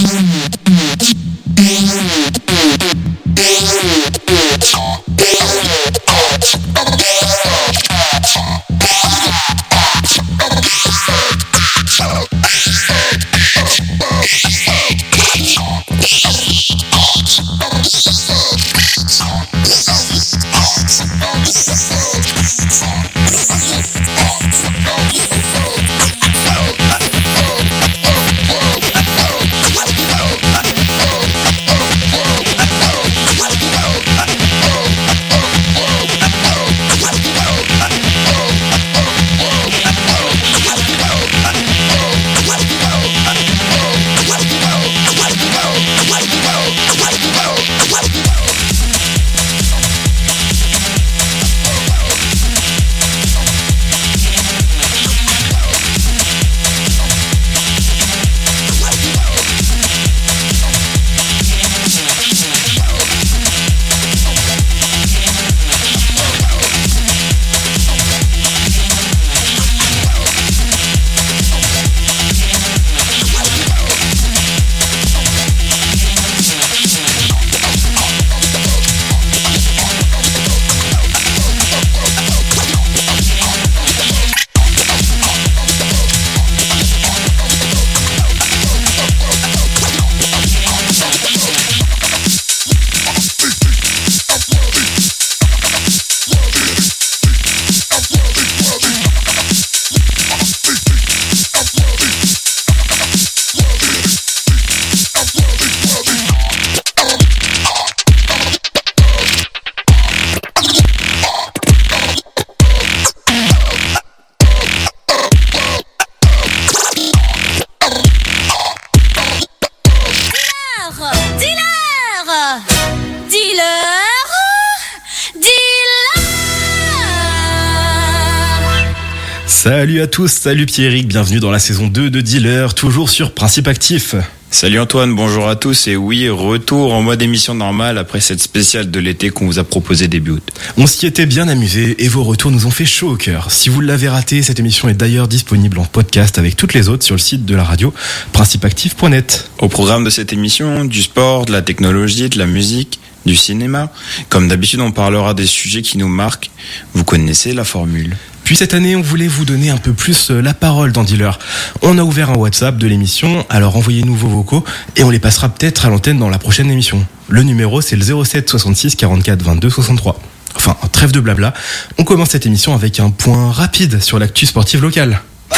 Salut à tous, salut Pierrick, bienvenue dans la saison 2 de Dealer, toujours sur Principe Actif. Salut Antoine, bonjour à tous et oui, retour en mode émission normale après cette spéciale de l'été qu'on vous a proposé début août. On s'y était bien amusé et vos retours nous ont fait chaud au cœur. Si vous l'avez raté, cette émission est d'ailleurs disponible en podcast avec toutes les autres sur le site de la radio principeactif.net. Au programme de cette émission, du sport, de la technologie, de la musique, du cinéma. Comme d'habitude, on parlera des sujets qui nous marquent. Vous connaissez la formule. Puis cette année, on voulait vous donner un peu plus la parole dans Dealer. On a ouvert un WhatsApp de l'émission, alors envoyez-nous vos vocaux et on les passera peut-être à l'antenne dans la prochaine émission. Le numéro, c'est le 07 66 44 22 63. Enfin, trêve de blabla, on commence cette émission avec un point rapide sur l'actu sportive locale.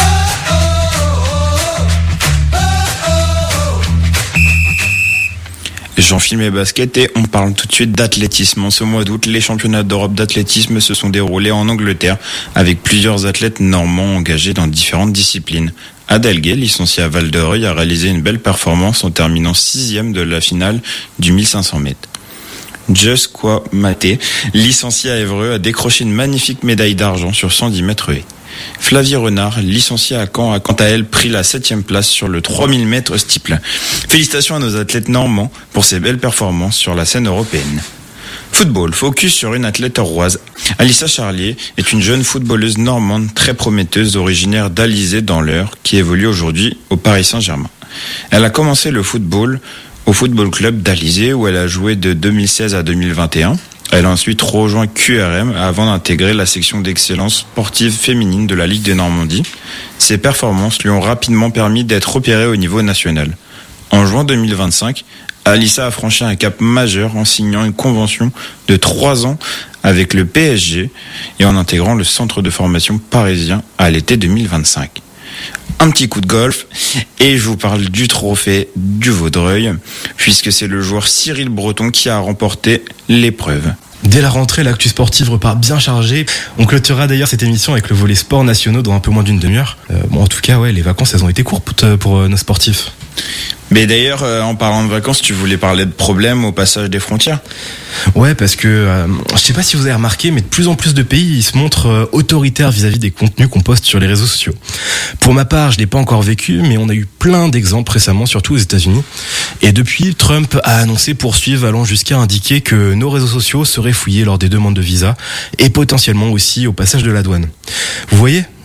J'enfile mes baskets et on parle tout de suite d'athlétisme. En ce mois d'août, les championnats d'Europe d'athlétisme se sont déroulés en Angleterre avec plusieurs athlètes normands engagés dans différentes disciplines. Adelguet, licencié à Val-de-Reuil, a réalisé une belle performance en terminant 6e de la finale du 1500 mètres. Just Maté, licencié à Évreux, a décroché une magnifique médaille d'argent sur 110 mètres haies. Flavie Renard, licenciée à Caen, a quant à elle pris la 7e place sur le 3000 mètres steeple. Félicitations à nos athlètes normands pour ces belles performances sur la scène européenne. Football, focus sur une athlète oroise. Alissa Charlier est une jeune footballeuse normande très prometteuse originaire d'Alizé dans l'Eure qui évolue aujourd'hui au Paris Saint-Germain. Elle a commencé le football au football club d'Alizé où elle a joué de 2016 à 2021. Elle a ensuite rejoint QRM avant d'intégrer la section d'excellence sportive féminine de la Ligue de Normandie. Ses performances lui ont rapidement permis d'être repérée au niveau national. En juin 2025, Alissa a franchi un cap majeur en signant une convention de 3 ans avec le PSG et en intégrant le centre de formation parisien à l'été 2025. Un petit coup de golf et je vous parle du trophée du Vaudreuil puisque c'est le joueur Cyril Breton qui a remporté l'épreuve. Dès la rentrée, l'actu sportive repart bien chargée. On clôturera d'ailleurs cette émission avec le volet sports nationaux dans un peu moins d'une demi-heure. En tout cas, les vacances, elles ont été courtes pour nos sportifs. Mais d'ailleurs, en parlant de vacances, tu voulais parler de problèmes au passage des frontières ? Ouais, parce que je sais pas si vous avez remarqué, mais de plus en plus de pays ils se montrent autoritaires vis-à-vis des contenus qu'on poste sur les réseaux sociaux. Pour ma part, je l'ai pas encore vécu, mais on a eu plein d'exemples récemment, surtout aux États-Unis. Et depuis, Trump a annoncé poursuivre, allant jusqu'à indiquer que nos réseaux sociaux seraient fouillés lors des demandes de visa et potentiellement aussi au passage de la douane. Vous voyez ?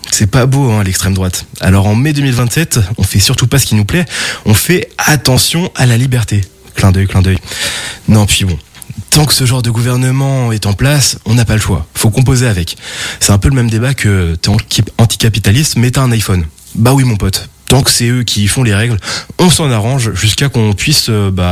C'est pas beau, hein, l'extrême droite. Alors en mai 2027, on fait surtout pas ce qui nous plaît, on fait attention à la liberté. Clin d'œil, clin d'œil. Non, puis bon. Tant que ce genre de gouvernement est en place, on n'a pas le choix. Faut composer avec. C'est un peu le même débat que t'es anticapitaliste, mais t'as un iPhone. Bah oui, mon pote. Tant que c'est eux qui font les règles, on s'en arrange jusqu'à qu'on puisse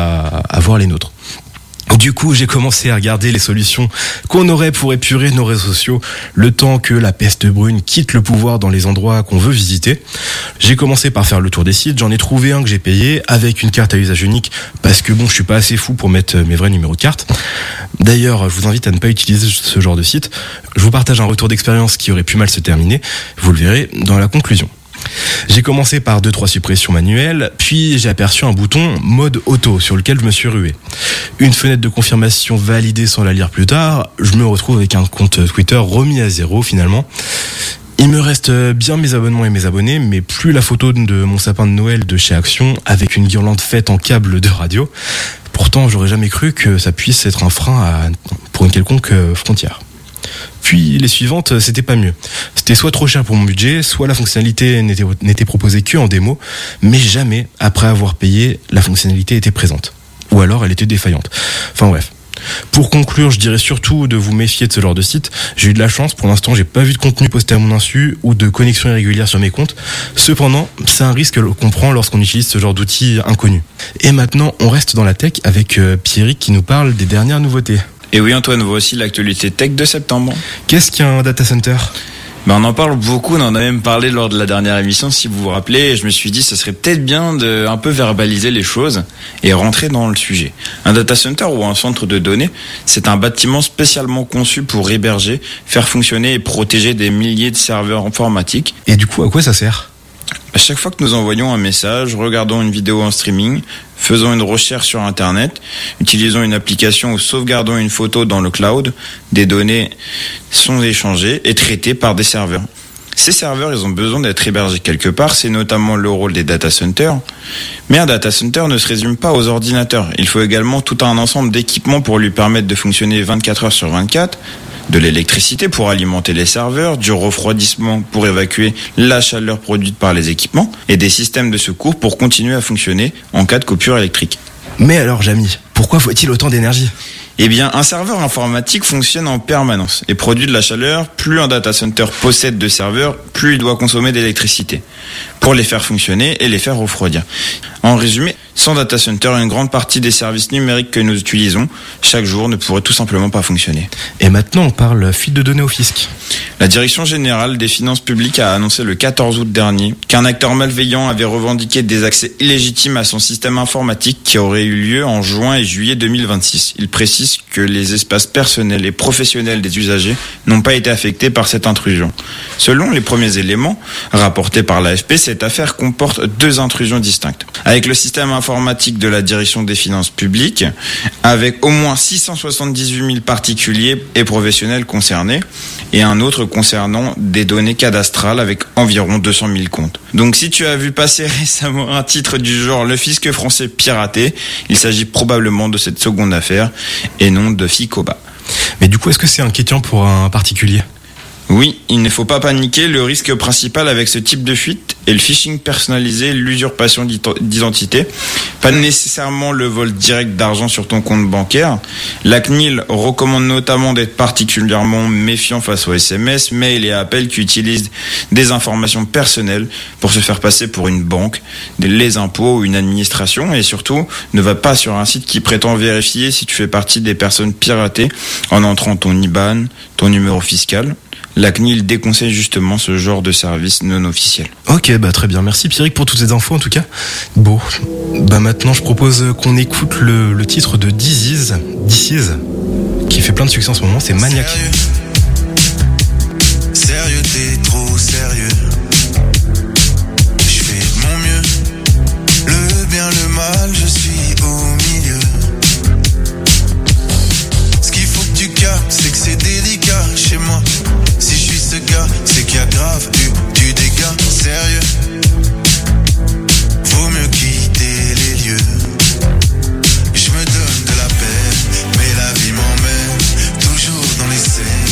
avoir les nôtres. Du coup, j'ai commencé à regarder les solutions qu'on aurait pour épurer nos réseaux sociaux le temps que la peste brune quitte le pouvoir dans les endroits qu'on veut visiter. J'ai commencé par faire le tour des sites, j'en ai trouvé un que j'ai payé avec une carte à usage unique parce que je suis pas assez fou pour mettre mes vrais numéros de carte. D'ailleurs, je vous invite à ne pas utiliser ce genre de site. Je vous partage un retour d'expérience qui aurait pu mal se terminer. Vous le verrez dans la conclusion. J'ai commencé par 2-3 suppressions manuelles, puis j'ai aperçu un bouton mode auto sur lequel je me suis rué. Une fenêtre de confirmation validée sans la lire plus tard, je me retrouve avec un compte Twitter remis à 0 finalement. Il me reste bien mes abonnements et mes abonnés, mais plus la photo de mon sapin de Noël de chez Action avec une guirlande faite en câble de radio. Pourtant, j'aurais jamais cru que ça puisse être un frein pour une quelconque frontière. Puis les suivantes, c'était pas mieux. C'était soit trop cher pour mon budget, soit la fonctionnalité n'était proposée que en démo, mais jamais, après avoir payé, la fonctionnalité était présente. Ou alors elle était défaillante. Enfin bref. Pour conclure, je dirais surtout de vous méfier de ce genre de site. J'ai eu de la chance, pour l'instant j'ai pas vu de contenu posté à mon insu ou de connexion irrégulière sur mes comptes. Cependant, c'est un risque qu'on prend lorsqu'on utilise ce genre d'outils inconnus. Et maintenant, on reste dans la tech avec Pierrick qui nous parle des dernières nouveautés. Et oui Antoine, voici l'actualité tech de septembre. Qu'est-ce qu'un data center ? On en parle beaucoup, on en a même parlé lors de la dernière émission si vous vous rappelez, et je me suis dit ça serait peut-être bien de un peu verbaliser les choses et rentrer dans le sujet. Un data center ou un centre de données, c'est un bâtiment spécialement conçu pour héberger, faire fonctionner et protéger des milliers de serveurs informatiques. Et du coup, à quoi ça sert ? À chaque fois que nous envoyons un message, regardons une vidéo en streaming, faisons une recherche sur Internet, utilisons une application ou sauvegardons une photo dans le cloud, des données sont échangées et traitées par des serveurs. Ces serveurs, ils ont besoin d'être hébergés quelque part, c'est notamment le rôle des data centers. Mais un data center ne se résume pas aux ordinateurs. Il faut également tout un ensemble d'équipements pour lui permettre de fonctionner 24 heures sur 24, de l'électricité pour alimenter les serveurs, du refroidissement pour évacuer la chaleur produite par les équipements et des systèmes de secours pour continuer à fonctionner en cas de coupure électrique. Mais alors Jamy, pourquoi faut-il autant d'énergie ? Eh bien, un serveur informatique fonctionne en permanence et produit de la chaleur. Plus un data center possède de serveurs, plus il doit consommer d'électricité pour les faire fonctionner et les faire refroidir. En résumé, sans data center, une grande partie des services numériques que nous utilisons chaque jour ne pourraient tout simplement pas fonctionner. Et maintenant, on parle fuite de données au fisc. La Direction générale des finances publiques a annoncé le 14 août dernier qu'un acteur malveillant avait revendiqué des accès illégitimes à son système informatique qui aurait eu lieu en juin et juillet 2026. Il précise que les espaces personnels et professionnels des usagers n'ont pas été affectés par cette intrusion. Selon les premiers éléments rapportés par l'AFP, cette affaire comporte 2 intrusions distinctes. Avec le système informatique de la Direction des finances publiques, avec au moins 678 000 particuliers et professionnels concernés, et un autre concernant des données cadastrales avec environ 200 000 comptes. Donc si tu as vu passer récemment un titre du genre « Le fisc français piraté », il s'agit probablement de cette seconde affaire et non de Ficoba. Mais du coup, est-ce que c'est inquiétant pour un particulier ? Oui, il ne faut pas paniquer. Le risque principal avec ce type de fuite est le phishing personnalisé, l'usurpation d'identité. Pas nécessairement le vol direct d'argent sur ton compte bancaire. La CNIL recommande notamment d'être particulièrement méfiant face aux SMS, mails et appels qui utilisent des informations personnelles pour se faire passer pour une banque, les impôts ou une administration. Et surtout, ne va pas sur un site qui prétend vérifier si tu fais partie des personnes piratées en entrant ton IBAN, ton numéro fiscal. La CNIL déconseille justement ce genre de service non officiel. Ok, très bien. Merci Pierrick pour toutes ces infos en tout cas. Bon, maintenant je propose qu'on écoute le titre de This Is, qui fait plein de succès en ce moment, c'est Maniac. Sérieux, t'es trop sérieux. Je fais de mon mieux. Le bien, le mal, je suis au milieu. Ce qu'il faut que tu captes, c'est que c'est délicat chez moi. Si je suis ce gars, c'est qu'il y a grave du dégât. Sérieux, vaut mieux quitter les lieux. Je me donne de la peine, mais la vie m'emmène toujours dans les scènes.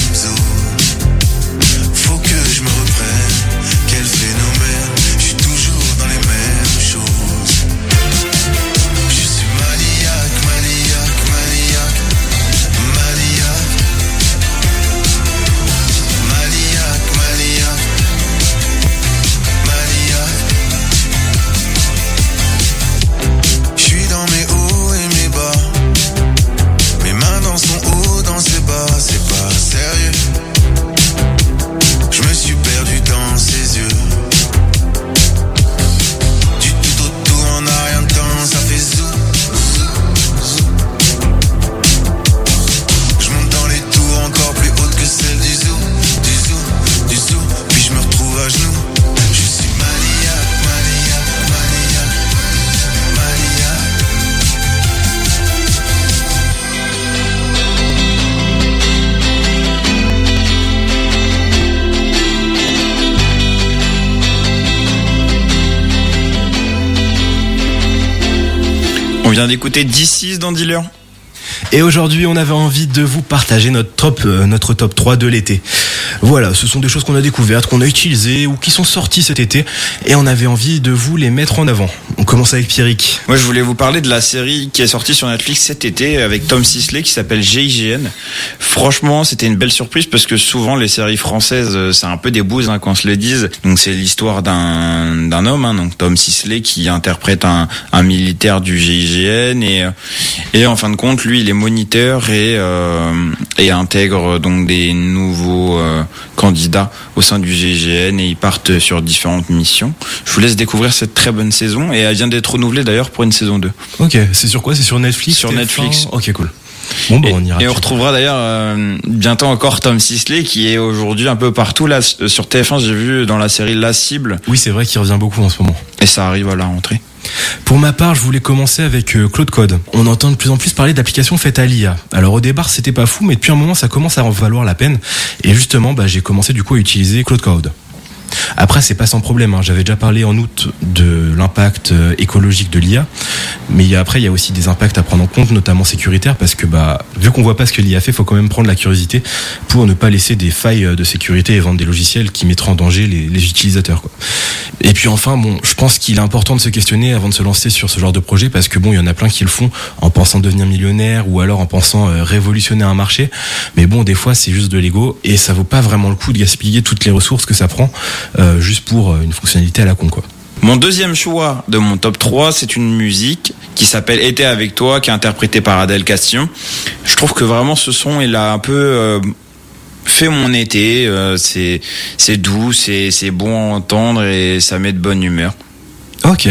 On vient d'écouter D6 dans Dealer. Et aujourd'hui, on avait envie de vous partager notre top 3 de l'été. Voilà, ce sont des choses qu'on a découvertes, qu'on a utilisées ou qui sont sorties cet été et on avait envie de vous les mettre en avant. On commence avec Pierrick. Moi, je voulais vous parler de la série qui est sortie sur Netflix cet été avec Tom Sisley qui s'appelle GIGN. Franchement, c'était une belle surprise parce que souvent les séries françaises, c'est un peu des bouses qu'on se le dise. Donc c'est l'histoire d'un homme, donc Tom Sisley qui interprète un militaire du GIGN et en fin de compte, lui, il est moniteur et intègre donc des nouveaux candidats au sein du GIGN et ils partent sur différentes missions. Je vous laisse découvrir cette très bonne saison et elle vient d'être renouvelée d'ailleurs pour une saison 2. Ok, c'est sur quoi? C'est sur Netflix? Sur Netflix. Ok, cool. Bon, on ira. Et on retrouvera d'ailleurs bientôt encore Tom Sisley qui est aujourd'hui un peu partout là sur TF1. J'ai vu dans la série La Cible. Oui, c'est vrai qu'il revient beaucoup en ce moment. Et ça arrive à la rentrée. Pour ma part, je voulais commencer avec Claude Code. On entend de plus en plus parler d'applications faites à l'IA. Alors au départ, c'était pas fou, mais depuis un moment, ça commence à en valoir la peine. Et justement, j'ai commencé du coup à utiliser Claude Code. Après, c'est pas sans problème. J'avais déjà parlé en août de l'impact écologique de l'IA, mais après, il y a aussi des impacts à prendre en compte, notamment sécuritaires, parce que vu qu'on voit pas ce que l'IA fait, faut quand même prendre la curiosité pour ne pas laisser des failles de sécurité et vendre des logiciels qui mettraient en danger les utilisateurs, quoi. Et puis enfin, je pense qu'il est important de se questionner avant de se lancer sur ce genre de projet, parce que il y en a plein qui le font en pensant devenir millionnaire ou alors en pensant révolutionner un marché. Mais des fois, c'est juste de l'ego et ça vaut pas vraiment le coup de gaspiller toutes les ressources que ça prend juste pour une fonctionnalité à la con, quoi. Mon deuxième choix de mon top 3, c'est une musique qui s'appelle Été avec toi, qui est interprétée par Adèle Castillon. Je trouve que vraiment ce son, il a un peu fait mon été. C'est doux, c'est bon à entendre et ça met de bonne humeur. Ok.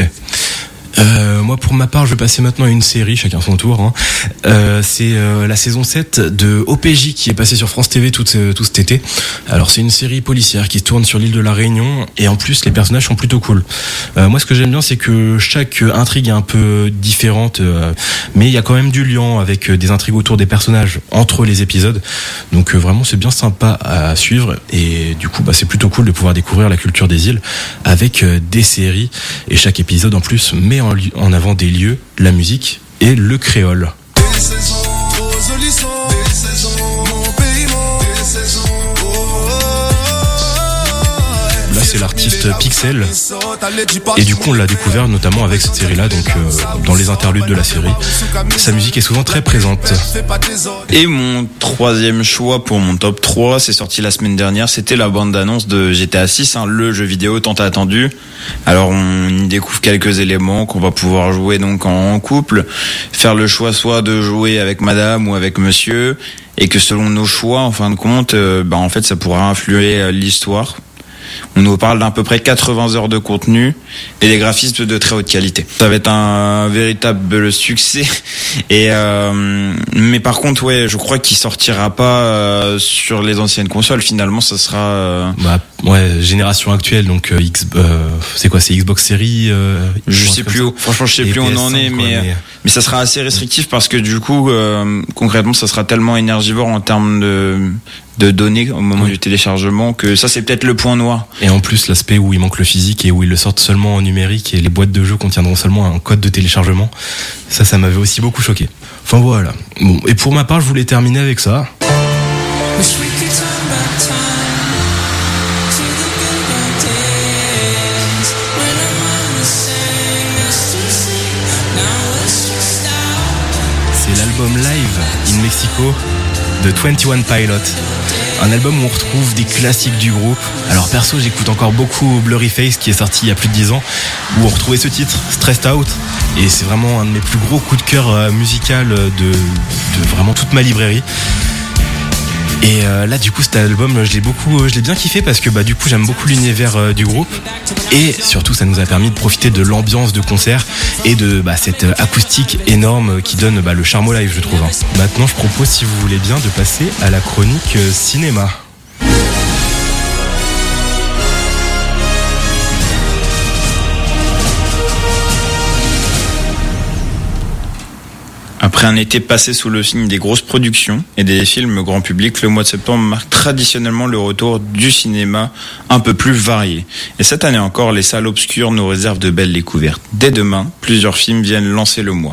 Moi, pour ma part, je vais passer maintenant à une série, chacun son tour. C'est la saison 7 de OPJ qui est passée sur France TV tout cet été. Alors, c'est une série policière qui se tourne sur l'île de la Réunion et en plus, les personnages sont plutôt cool. Moi, ce que j'aime bien, c'est que chaque intrigue est un peu différente, mais il y a quand même du lien avec des intrigues autour des personnages entre les épisodes. Donc, vraiment, c'est bien sympa à suivre et du coup, c'est plutôt cool de pouvoir découvrir la culture des îles avec des séries et chaque épisode en plus met en avant des lieux, la musique et le créole. Là, c'est l'artiste Pixel et du coup on l'a découvert notamment avec cette série-là, donc dans les interludes de la série. Sa musique est souvent très présente. Et mon troisième choix pour mon top 3, c'est sorti la semaine dernière, c'était la bande-annonce de GTA 6, le jeu vidéo tant attendu. Alors on y découvre quelques éléments qu'on va pouvoir jouer donc en couple, faire le choix soit de jouer avec madame ou avec monsieur, et que selon nos choix, en fin de compte, en fait ça pourra influer l'histoire. On nous parle d'à peu près 80 heures de contenu et des graphismes de très haute qualité. Ça va être un véritable succès. Et mais par contre, je crois qu'il sortira pas sur les anciennes consoles. Finalement, ça sera. Génération actuelle. Donc c'est quoi, c'est Xbox Series. Je sais plus. Franchement, je sais plus où on en est, mais ça sera assez restrictif parce que du coup, concrètement, ça sera tellement énergivore en termes de données au moment du téléchargement que ça c'est peut-être le point noir. Et en plus l'aspect où il manque le physique et où ils le sortent seulement en numérique et les boîtes de jeux contiendront seulement un code de téléchargement, ça m'avait aussi beaucoup choqué. Enfin voilà. Bon, et pour ma part je voulais terminer avec ça. C'est l'album Live in Mexico de 21 Pilot. Un album où on retrouve des classiques du groupe. Alors perso, j'écoute encore beaucoup Blurry Face qui est sorti il y a plus de 10 ans, où on retrouvait ce titre, Stressed Out. Et c'est vraiment un de mes plus gros coups de cœur musical de vraiment toute ma librairie. Et là du coup cet album je l'ai bien kiffé parce que du coup j'aime beaucoup l'univers du groupe et surtout ça nous a permis de profiter de l'ambiance de concert et de cette acoustique énorme qui donne le charme au live, je trouve. Maintenant je propose, si vous voulez bien, de passer à la chronique cinéma. Après un été passé sous le signe des grosses productions et des films grand public, le mois de septembre marque traditionnellement le retour du cinéma un peu plus varié. Et cette année encore, les salles obscures nous réservent de belles découvertes. Dès demain, plusieurs films viennent lancer le mois.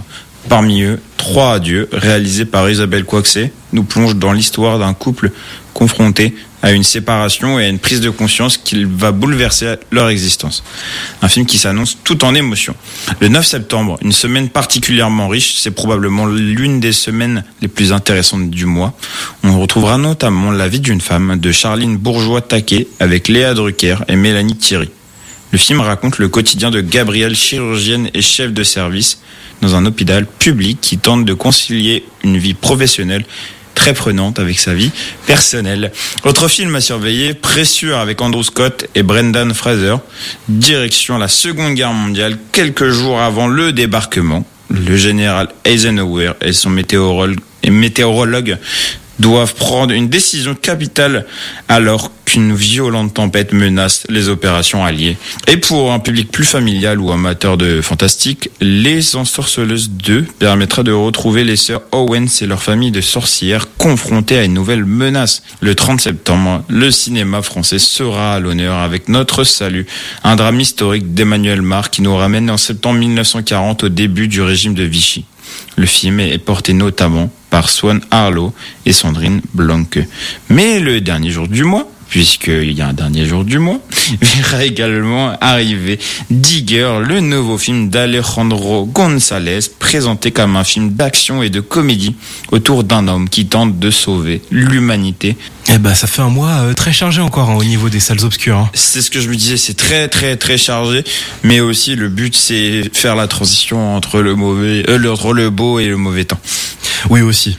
Parmi eux, 3 adieux, réalisés par Isabelle Coixet, nous plongent dans l'histoire d'un couple confronté à une séparation et à une prise de conscience qui va bouleverser leur existence. Un film qui s'annonce tout en émotion. Le 9 septembre, une semaine particulièrement riche, c'est probablement l'une des semaines les plus intéressantes du mois. On retrouvera notamment La vie d'une femme de Charline Bourgeois-Taquet avec Léa Drucker et Mélanie Thierry. Le film raconte le quotidien de Gabrielle, chirurgienne et chef de service dans un hôpital public qui tente de concilier une vie professionnelle très prenante avec sa vie personnelle. Autre film à surveiller, Précieux avec Andrew Scott et Brendan Fraser. Direction la Seconde Guerre mondiale, quelques jours avant le débarquement. Le général Eisenhower et son météorologue doivent prendre une décision capitale alors qu'une violente tempête menace les opérations alliées. Et pour un public plus familial ou amateur de fantastique, Les Ensorceleuses 2 permettra de retrouver les sœurs Owens et leur famille de sorcières confrontées à une nouvelle menace. Le 30 septembre, le cinéma français sera à l'honneur avec Notre Salut, un drame historique d'Emmanuel Mars qui nous ramène en septembre 1940 au début du régime de Vichy. Le film est porté notamment par Swan Harlow et Sandrine Blanque. Mais le dernier jour du mois, puisqu'il y a un dernier jour du mois, verra également arriver Digger, le nouveau film d'Alejandro González, présenté comme un film d'action et de comédie autour d'un homme qui tente de sauver l'humanité. Eh ben, ça fait un mois très chargé encore au niveau des salles obscures. C'est ce que je me disais, c'est très très très chargé, mais aussi le but c'est faire la transition entre le beau et le mauvais temps. Oui aussi.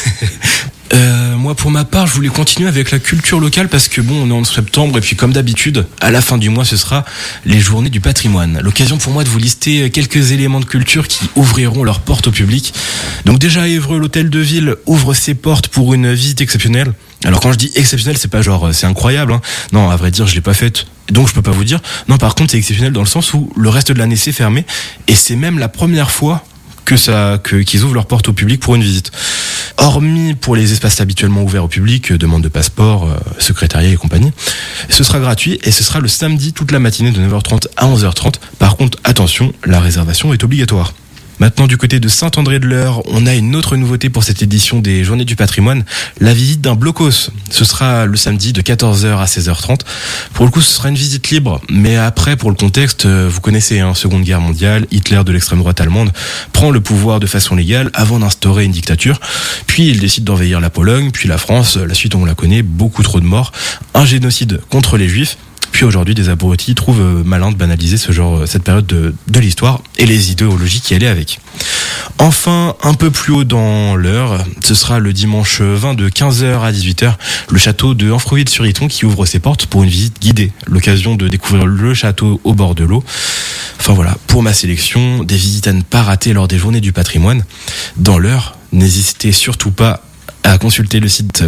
Moi pour ma part je voulais continuer avec la culture locale parce que bon on est en septembre et puis comme d'habitude à la fin du mois ce sera les journées du patrimoine. L'occasion pour moi de vous lister quelques éléments de culture qui ouvriront leurs portes au public. Donc déjà à Évreux, l'hôtel de ville ouvre ses portes pour une visite exceptionnelle. Alors quand je dis exceptionnel c'est pas genre c'est incroyable hein. Non à vrai dire je l'ai pas faite donc je peux pas vous dire. Non par contre c'est exceptionnel dans le sens où le reste de l'année c'est fermé et c'est même la première fois qu'ils ouvrent leurs portes au public pour une visite. Hormis pour les espaces habituellement ouverts au public, demande de passeport, secrétariat et compagnie, ce sera gratuit et ce sera le samedi toute la matinée de 9h30 à 11h30. Par contre, attention, la réservation est obligatoire. Maintenant, du côté de Saint-André-de-l'Eure, on a une autre nouveauté pour cette édition des Journées du Patrimoine, la visite d'un blocos. Ce sera le samedi de 14h à 16h30. Pour le coup, ce sera une visite libre, mais après, pour le contexte, vous connaissez, Seconde Guerre mondiale, Hitler de l'extrême droite allemande prend le pouvoir de façon légale avant d'instaurer une dictature, puis il décide d'envahir la Pologne, puis la France, la suite on la connaît, beaucoup trop de morts, un génocide contre les Juifs. Puis aujourd'hui, des abrutis trouvent malin de banaliser cette période de l'histoire et les idéologies qui allaient avec. Enfin, un peu plus haut dans l'heure, ce sera le dimanche 20 de 15h à 18h, le château de Anfreville-sur-Iton qui ouvre ses portes pour une visite guidée. L'occasion de découvrir le château au bord de l'eau. Enfin voilà, pour ma sélection, des visites à ne pas rater lors des Journées du Patrimoine. Dans l'heure, n'hésitez surtout pas à consulter le site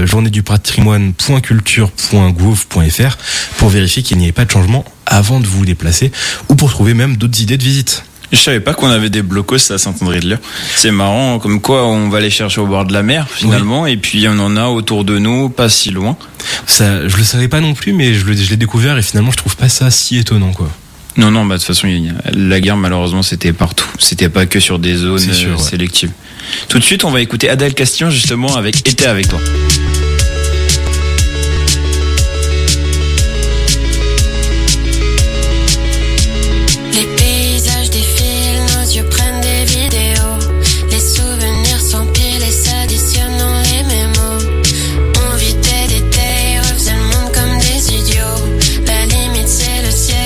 journéesdupatrimoine.culture.gouv.fr pour vérifier qu'il n'y ait pas de changement avant de vous déplacer ou pour trouver même d'autres idées de visite. Je savais pas qu'on avait des blocos à Saint-André-de-l'Eure. C'est marrant, comme quoi on va les chercher au bord de la mer finalement, oui. Et puis on en a autour de nous, pas si loin. Ça, je le savais pas non plus, mais je l'ai découvert et finalement je trouve pas ça si étonnant quoi. Non, de toute façon, la guerre, malheureusement, c'était partout. C'était pas que sur des zones sélectives. Tout de suite, on va écouter Adèle Castillon, justement, avec Été avec toi. Les paysages défilent, nos yeux prennent des vidéos. Les souvenirs s'empilent et s'additionnent dans les mémos. On vidait des tailles, refaisait le monde comme des idiots. La limite, c'est le ciel.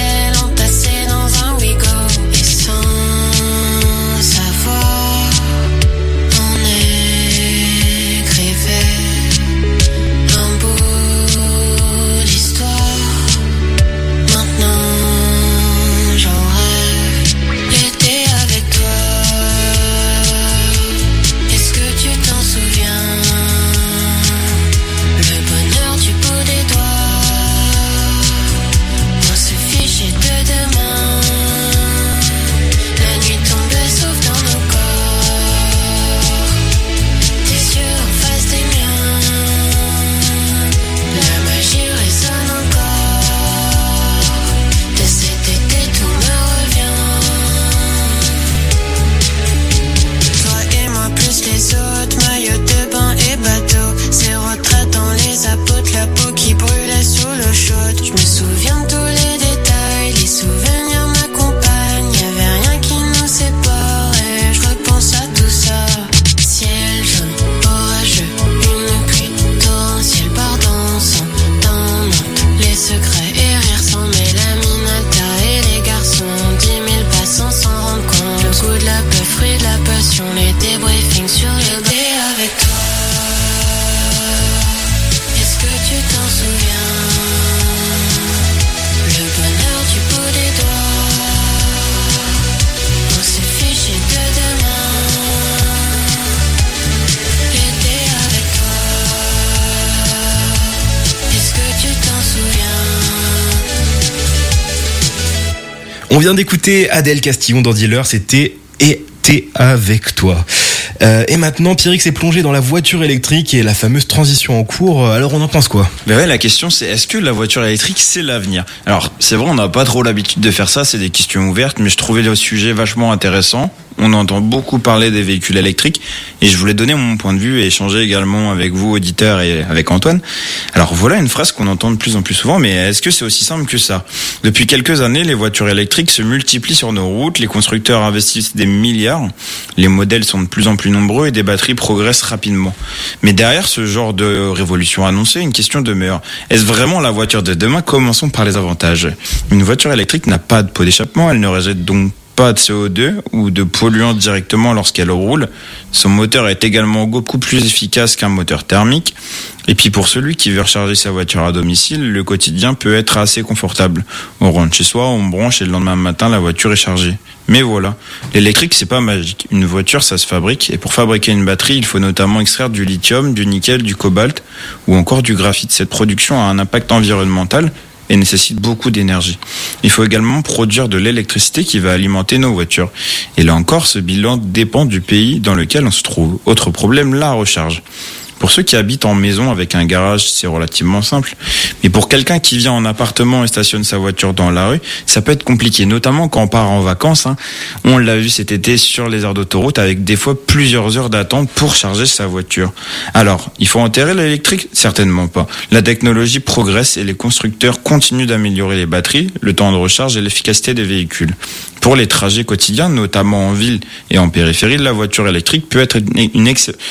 On vient d'écouter Adèle Castillon dans Dealer, c'était Et t'es avec toi. Et maintenant, Pierrick s'est plongé dans la voiture électrique et la fameuse transition en cours. Alors, on en pense quoi ? Ben ouais, la question c'est est-ce que la voiture électrique c'est l'avenir ? Alors, c'est vrai, on n'a pas trop l'habitude de faire ça, c'est des questions ouvertes, mais je trouvais le sujet vachement intéressant. On entend beaucoup parler des véhicules électriques et je voulais donner mon point de vue et échanger également avec vous, auditeurs, et avec Antoine. Alors voilà une phrase qu'on entend de plus en plus souvent, mais est-ce que c'est aussi simple que ça ? Depuis quelques années, les voitures électriques se multiplient sur nos routes, les constructeurs investissent des milliards, les modèles sont de plus en plus nombreux et des batteries progressent rapidement. Mais derrière ce genre de révolution annoncée, une question demeure. Est-ce vraiment la voiture de demain ? Commençons par les avantages. Une voiture électrique n'a pas de pot d'échappement, elle ne rejette donc pas de CO2 ou de polluants directement lorsqu'elle roule. Son moteur est également beaucoup plus efficace qu'un moteur thermique. Et puis pour celui qui veut recharger sa voiture à domicile, le quotidien peut être assez confortable. On rentre chez soi, on branche et le lendemain matin, la voiture est chargée. Mais voilà, l'électrique c'est pas magique. Une voiture ça se fabrique et pour fabriquer une batterie, il faut notamment extraire du lithium, du nickel, du cobalt ou encore du graphite. Cette production a un impact environnemental et nécessite beaucoup d'énergie. Il faut également produire de l'électricité qui va alimenter nos voitures. Et là encore, ce bilan dépend du pays dans lequel on se trouve. Autre problème, la recharge. Pour ceux qui habitent en maison avec un garage, c'est relativement simple. Mais pour quelqu'un qui vient en appartement et stationne sa voiture dans la rue, ça peut être compliqué, notamment quand on part en vacances. On l'a vu cet été sur les aires d'autoroute avec des fois plusieurs heures d'attente pour charger sa voiture. Alors, il faut enterrer l'électrique ? Certainement pas. La technologie progresse et les constructeurs continuent d'améliorer les batteries, le temps de recharge et l'efficacité des véhicules. Pour les trajets quotidiens, notamment en ville et en périphérie, la voiture électrique peut être une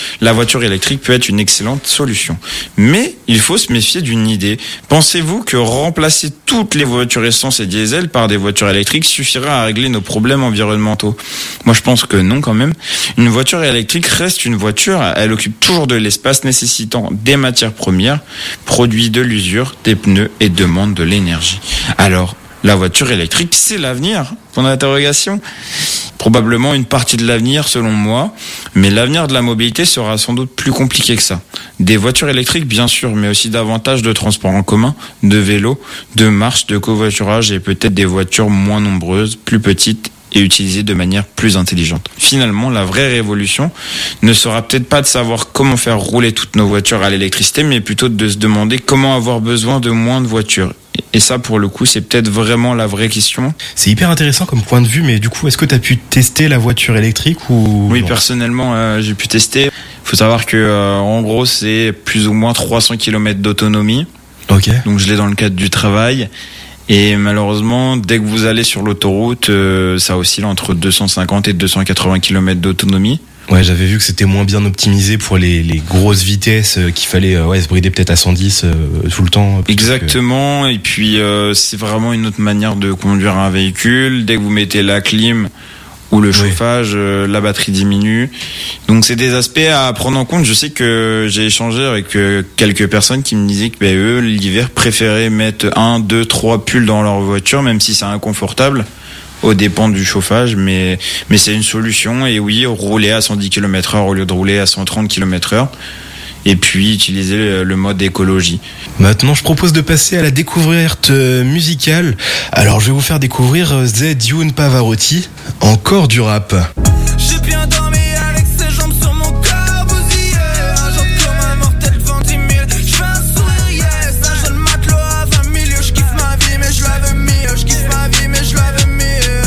excellente solution. Mais il faut se méfier d'une idée. Pensez-vous que remplacer toutes les voitures essence et diesel par des voitures électriques suffira à régler nos problèmes environnementaux ? Moi, je pense que non quand même. Une voiture électrique reste une voiture. Elle occupe toujours de l'espace nécessitant des matières premières, produit de l'usure, des pneus et demande de l'énergie. Alors, la voiture électrique, c'est l'avenir ? Point d'interrogation. Probablement une partie de l'avenir selon moi, mais l'avenir de la mobilité sera sans doute plus compliqué que ça. Des voitures électriques bien sûr, mais aussi davantage de transports en commun, de vélos, de marches, de covoiturage et peut-être des voitures moins nombreuses, plus petites et utilisées de manière plus intelligente. Finalement, la vraie révolution ne sera peut-être pas de savoir comment faire rouler toutes nos voitures à l'électricité, mais plutôt de se demander comment avoir besoin de moins de voitures. Et ça, pour le coup, c'est peut-être vraiment la vraie question. C'est hyper intéressant comme point de vue, mais du coup, est-ce que tu as pu tester la voiture électrique ou... Oui, personnellement, j'ai pu tester. Il faut savoir que, en gros, c'est plus ou moins 300 km d'autonomie. Ok. Donc, je l'ai dans le cadre du travail. Et malheureusement, dès que vous allez sur l'autoroute, ça oscille entre 250 et 280 km d'autonomie. Ouais, j'avais vu que c'était moins bien optimisé pour les grosses vitesses, qu'il fallait se brider peut-être à 110 tout le temps. Exactement, et puis c'est vraiment une autre manière de conduire un véhicule. Dès que vous mettez la clim ou le chauffage, la batterie diminue. Donc c'est des aspects à prendre en compte. Je sais que j'ai échangé avec quelques personnes qui me disaient que eux, l'hiver, préféraient mettre 1, 2, 3 pulls dans leur voiture, même si c'est inconfortable, aux dépens du chauffage, mais c'est une solution. Et oui, rouler à 110 km/h au lieu de rouler à 130 km/h. Et puis utiliser le mode écologie. Maintenant, je propose de passer à la découverte musicale. Alors, je vais vous faire découvrir Z Youn Pavarotti, encore du rap. J'ai bien dormi avec ses jambes sur mon corps bousillé. Un jour comme un mortel devant 10 000. J'fais un sourire, yes. Un jeune matelot à 20 000. J'kiffe ma vie, mais je l'avais mis. J'kiffe ma vie, mais je l'avais mis.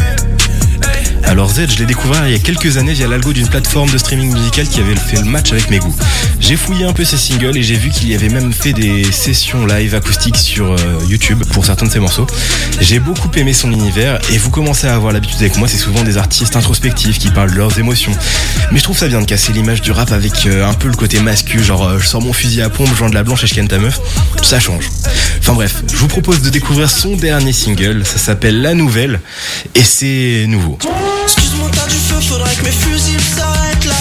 Alors Z, je l'ai découvert il y a quelques années via l'algo d'une plateforme de streaming musical qui avait fait le match avec mes goûts. J'ai fouillé un peu ses singles et j'ai vu qu'il y avait même fait des sessions live acoustiques sur YouTube pour certains de ses morceaux. J'ai beaucoup aimé son univers et vous commencez à avoir l'habitude avec moi, c'est souvent des artistes introspectifs qui parlent de leurs émotions. Mais je trouve ça bien de casser l'image du rap avec un peu le côté mascu, genre je sors mon fusil à pompe, je vends de la blanche et je ken ta meuf. Ça change. Enfin bref, je vous propose de découvrir son dernier single, ça s'appelle La Nouvelle et c'est nouveau. Excuse-moi, t'as du feu, faudrait que mes fusils s'arrêtent là.